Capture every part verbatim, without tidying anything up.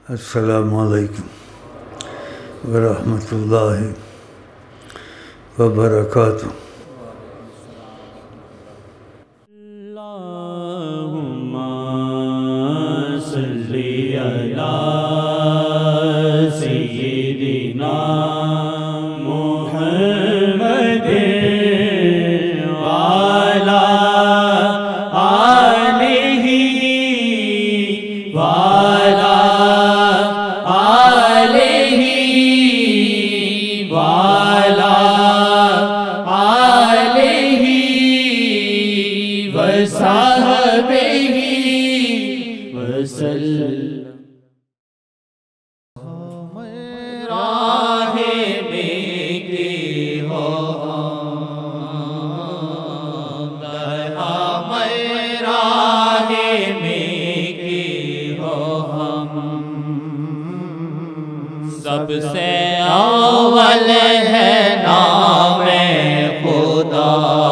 السلام علیکم ورحمۃ اللہ وبرکاتہ۔ اللہم صلی علی سیدنا محمد وعلی آلہ وعلی آلہ وعلی آلہ وصحبہ وسلم۔ راہ میں کی ہو ہمیں راہ میں کی ہو ہم، سب سے اول ہے نام خدا،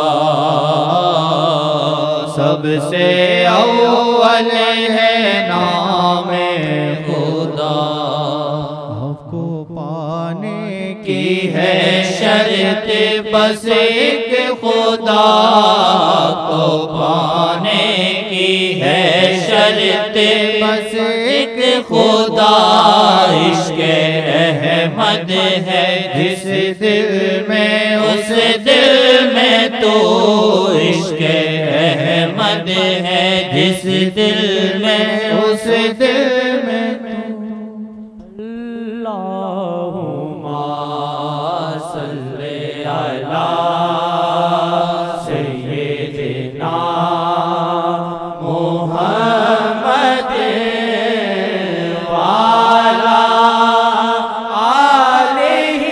سب سے اول ہے نام خدا، آپ کو پانے کی ہے شرط بس ایک خدا، آپ کو پانے کی ہے شرط بس ایک خدا، عشق احمد ہے جس دل میں اس دل میں تو، عشق احمد ہے جس دل میں اس دل میں تو، اللہم صلی علی سیدنا محمد وعلی آلہ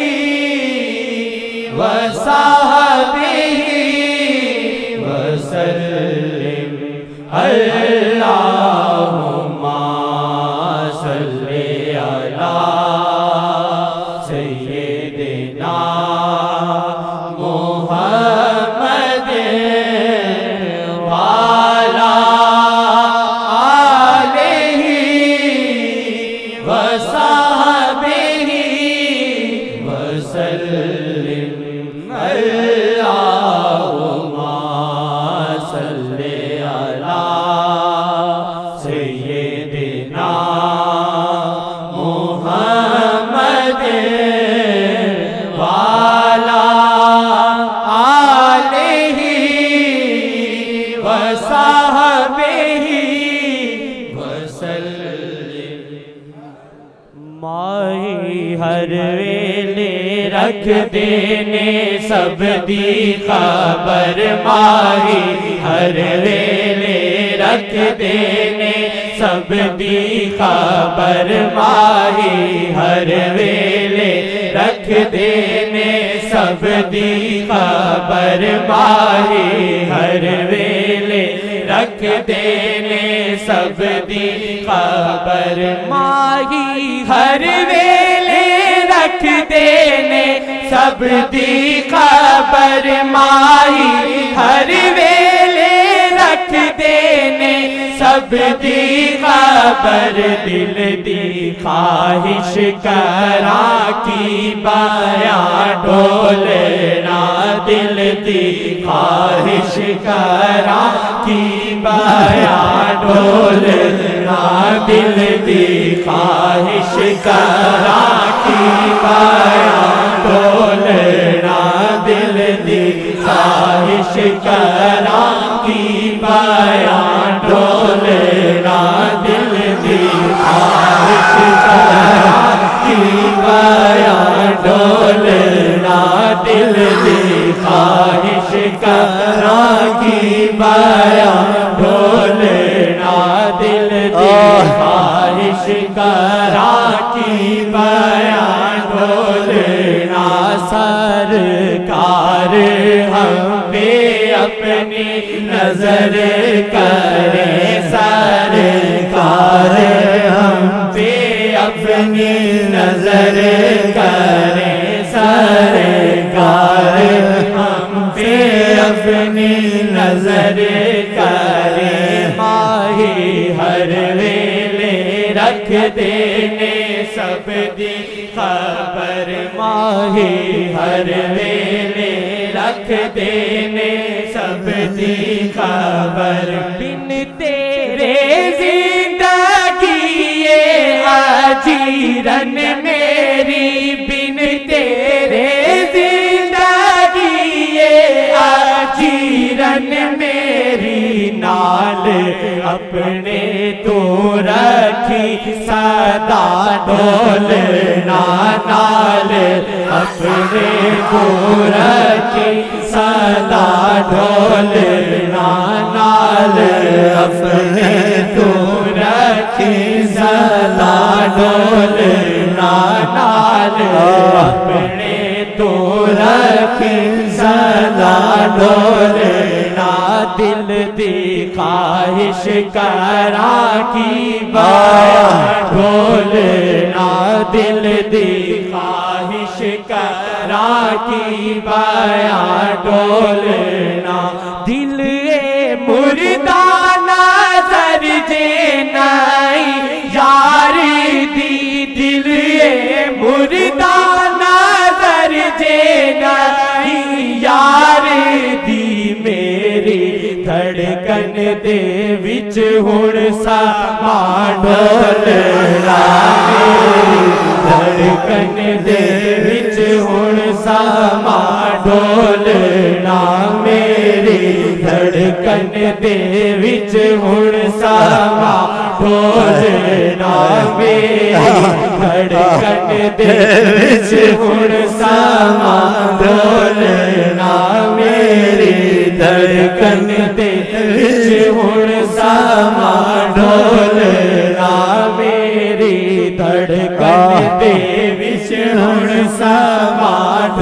وصحبہ وسلم۔ اللہم صلی علی سیدنا محمد وعلی آلہ وصحبہ وسلم۔ اللہم صلی علی سیدنا محمد وعلی آلہ وصحبہ وسلم۔ ماہی ہر ویلے رکھ دینے سب دی خبر، ماہی ہر ویلے رکھ دینے سب دی خبر، ماہی ہر ویلے رکھ دینے سب دی خبر، ماہی ہر ویلے رکھ دینے سب دی خبر، ماہی ہر ویلے رکھ دینے سب دی خبر، ماہی ہر ویلے رکھ دینے سب دی خبر، دل دی خواہش کراں کی بیاں ڈولنا، دل دی خواہش کراں کی بیاں ڈولنا، دل دی خواہش کراں کی بیاں ڈولنا، دل دی خواہش کراں کی بیاں ڈولنا، دل دی خواہش کراں کی بیاں ڈولنا، دل دی خواہش کراں کی بیاں ڈولنا، دل دی خواہش کراں کی بیاں ڈولنا۔ سرکار ہم پہ اپنی نظر کریں، سرکار ہم پہ اپنی نظر کریں، سرکار ہم پہ اپنی نظر کریں، ماہی ہر ویلے رکھ رکھ دینے سب دی خبر ماہی ہر ویلے رکھ دینے سب دی خبر بن تیرے زندگی آجیرن میری بن تیرے زندگی آجیرن میری نال اپنے تو رکھی صدا ڈولنا نال اپنے تو رکھی صدا ڈولنا نال اپنے تو رکھی صدا ڈولنا نال اپنے تو رکھی صدا ڈولنا دل دی خواہش کرا کی بایا ڈولنا دل دی خواہش کرا کی بایا ڈولنا دل اے مردہ نظر جینائی یاری دی دل اے مردہ نظر جینائی یاری دی میری دھڑکن دے وچ ہن سما ڈولنا میری دھڑکن دے وچ ہن سما ڈولنا میری دھڑکن دے وچ ہن سما ڈولنا میری دھڑکن دے وچ ہن سما ڈولنا میری دھڑکن دے وچ ہن سما ڈولنا میری دھڑکن دے وچ ہن سما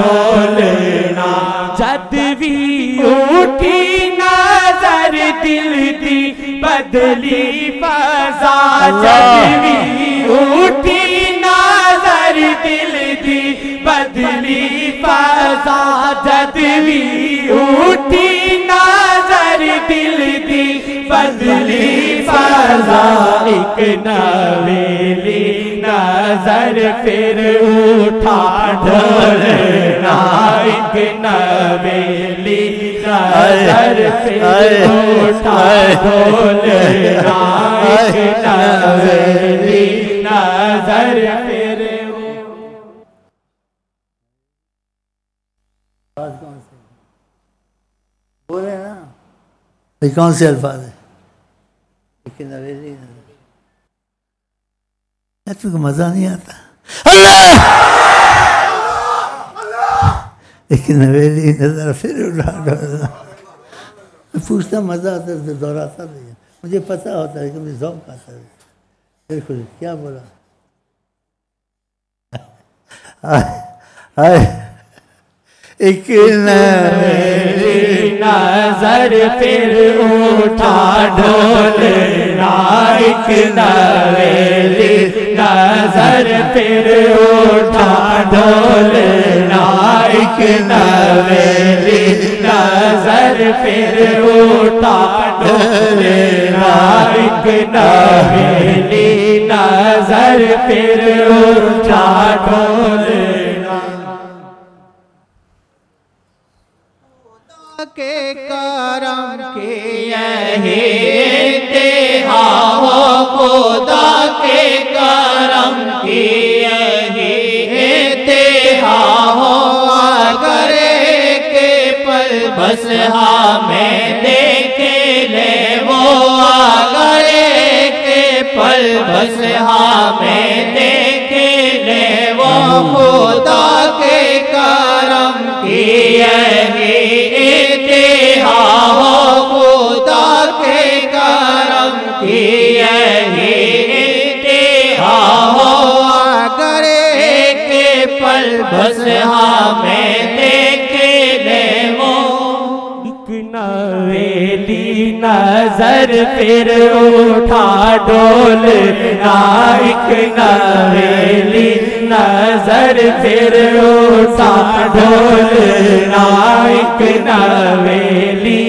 ڈولنا جد وی اٹھی نظر دل دی بدلی فضا جد وی اٹھی نظر دل دی بدلی فضا جد وی اٹھی نظر دل دی بدلی فضا ایک نویلی نظر پھر اٹھا ڈولنا ایک نویلی نظر پھر اٹھا ڈولنا ایک نویلی نظر پھر بولے نا یہ کون سے الفاظ ہیں لیکن نویلی تم کو مزہ نہیں آتا اللہ لیکن نویلی نظر پھر اٹھا ڈولنا میں پوچھتا مزہ آتا ہے دہراتا نہیں مجھے پتہ ہوتا ہے کہ مجھے ذوق آتا ہے پھر خوش کیا بولا آئے ایک نویلی نظر پھر اٹھا ڈولنا ایک نویلی نظر پھر اٹھا ڈولنا ایک نویلی نظر پھر اٹھا ڈولنا ایک نویلی نظر پھر اٹھا ڈولنا کے کرم کے یہی انتہا ہو خدا کے کرم کی یہی انتہا ہو اگر ایک پل بس ہمیں دیکھے لے وہ اگر ایک پل بس ہمیں دیکھے لے وہ خدا کے کرم کی یہی خدا کے کرم کی یہی انتہا ہو اگر ایک پل بس ہمیں دیکھے لے وہ ایک نویلی نظر پھر اٹھا ڈولنا ایک نویلی نظر پھر اٹھا ڈولنا ایک نویلی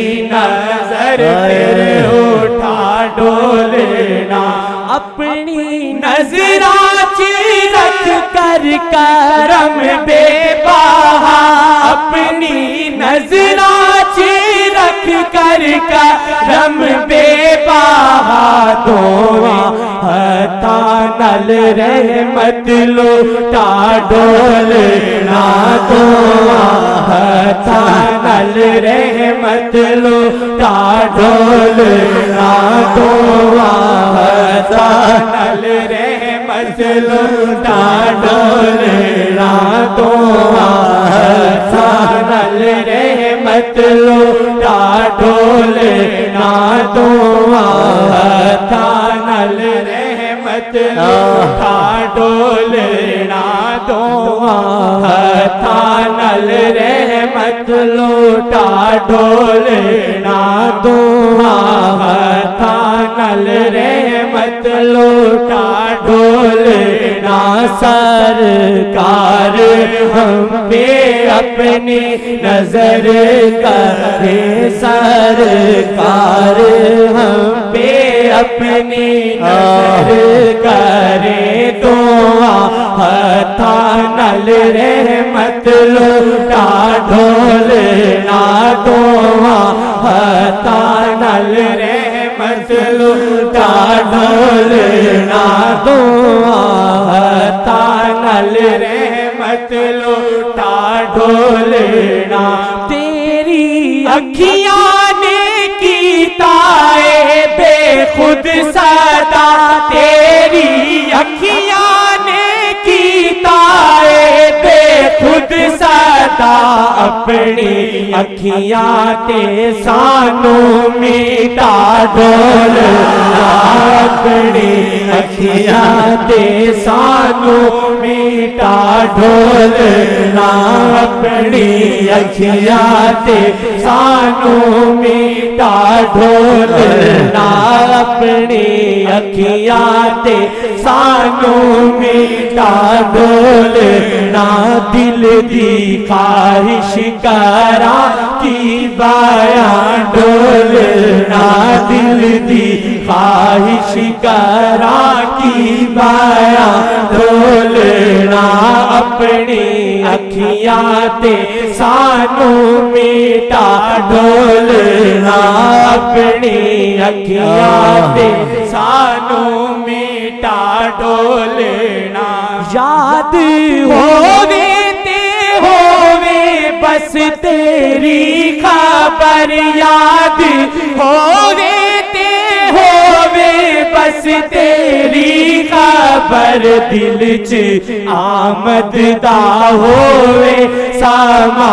نظر پھر اٹھا ڈولنا اپنی نظراں رکھ کر کرم بے بہا اپنی نظراں رکھ کر کرم بے بہا دعا عطا نل رحمت لوٹا ڈولنا دعا عطا نل رحمت لوٹا ڈولنا دعا عطا نل رحمت لوٹا ڈولنا دعا عطا نل رحمت لوٹا ڈولنا دعا عطا نل رحمت لوٹا ڈولنا دعا عطا نل رحمت لوٹا ڈولنا دعا عطا نل رحمت لوٹا ڈولنا سرکار ہم پہ اپنی نظر کرے سرکار ہم پہ اپنی نظر کرے دعا عطا نل رحمت لوٹا ڈولنا دعا عطا نل رحمت لوٹا ڈولنا دعا عطا نل رحمت لوٹا ڈولنا تیری اکھیاں نے کیتا ہے بے خود صدا تیری اکھیاں نے کیتا ہے بے خود صدا اپنی اکھیاں تے سانوں میٹا ڈولنا اپنی اکھیاں تے سانوں میٹا ڈولنا اپنی اکھیاں تے سانوں میٹا ڈولنا اپنی اکھیاں تے سانوں میٹا ڈولنا دل دی خواہش کرا کی بیاں ڈولنا دل دی خواہش کرا کی بیاں ڈولنا اپنی اکھیاں تے سانوں میٹا ڈولنا اپنی اکھیاں تے سانوں میٹا ڈولنا یاد ہووے تے ہووے بس تیری خبر یاد ہووے تے ہووے بس تیری خبر دل چ آمد دا ہووے ساما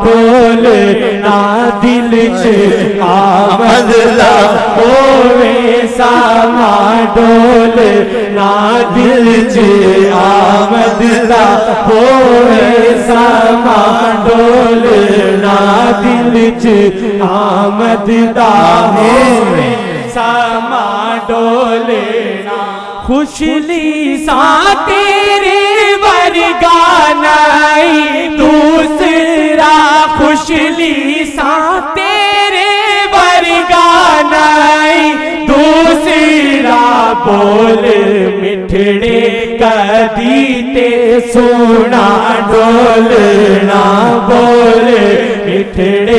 ڈولنا دل چ آمد دا ہووے ساما ڈولنا دل چ آمد دا ہووے ساما ڈولنا دل چ آمد دا ہووے ساما ڈولنا خوشلی سا تیرے ورگا نہیں دوسرا خوشلی سا تیرے ورگا نہیں دوسرا بول مٹھڑے کدی تے سونا ڈولنا بول مٹھڑے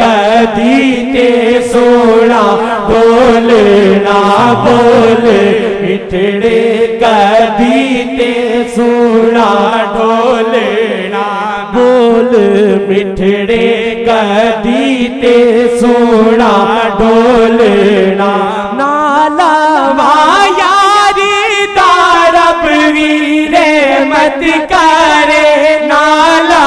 کدی تے سونا ڈولنا بول مٹھڑے کدی تے سونا ڈولنا بول مٹھڑے کدی تے سونا ڈولنا نالا یاری دارب وی رحمت کرے نالا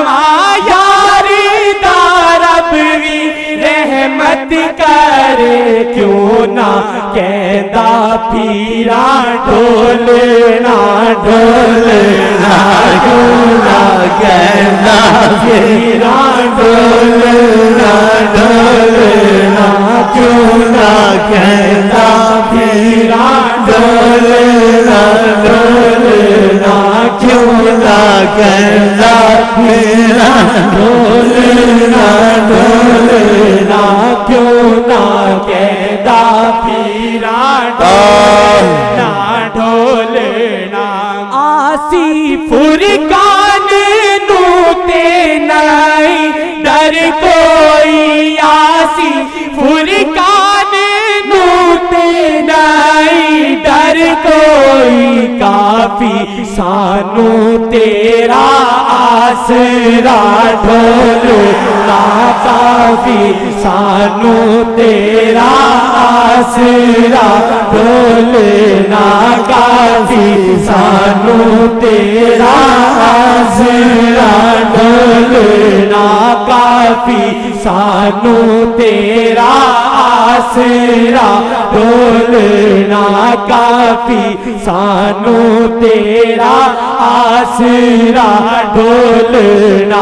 یاری دارب وی رحمت کرے کیوں نہ کہندا پھیرا ڈولنا ڈولنا کیوں نہ کہندا پھیرا ڈولنا ڈولنا کیوں نہ کہندا پھیرا ڈولنا ڈولنا کیوں نہ کہندا پھیرا ڈولنا ڈولنا کیوں نہ کہندا پھیرا ڈولنا ڈولنا کوئی کافی سانو تیرا آسرا ڈھولنا کافی سانو تیرا آسرا ڈھولنا کافی سانو تیرا آسرا ڈھولنا کافی سانو تیرا آسرا ڈھولنا کافی سانو تیرا آسرا ڈھولنا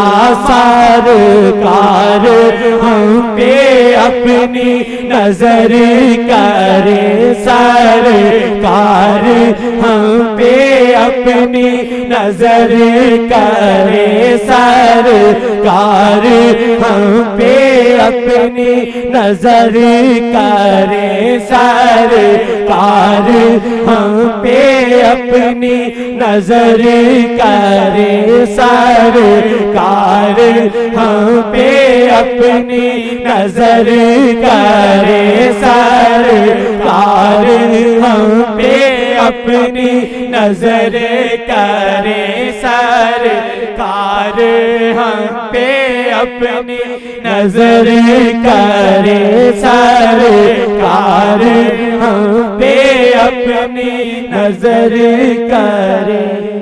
سرکار ہم پہ اپنی نظر کرے سرکار ہم پہ اپنی نظر کرے سرکار ہم پہ اپنی نظر کرے سرکار ہم پہ اپنی نظر کرے سرکار ہم پہ اپنی نظر کرے سرکار ہم پہ اپنی نظر کرے سرکار ہم پہ اپنی نظر کرے سرکار ہم پہ اپنی نظر کرے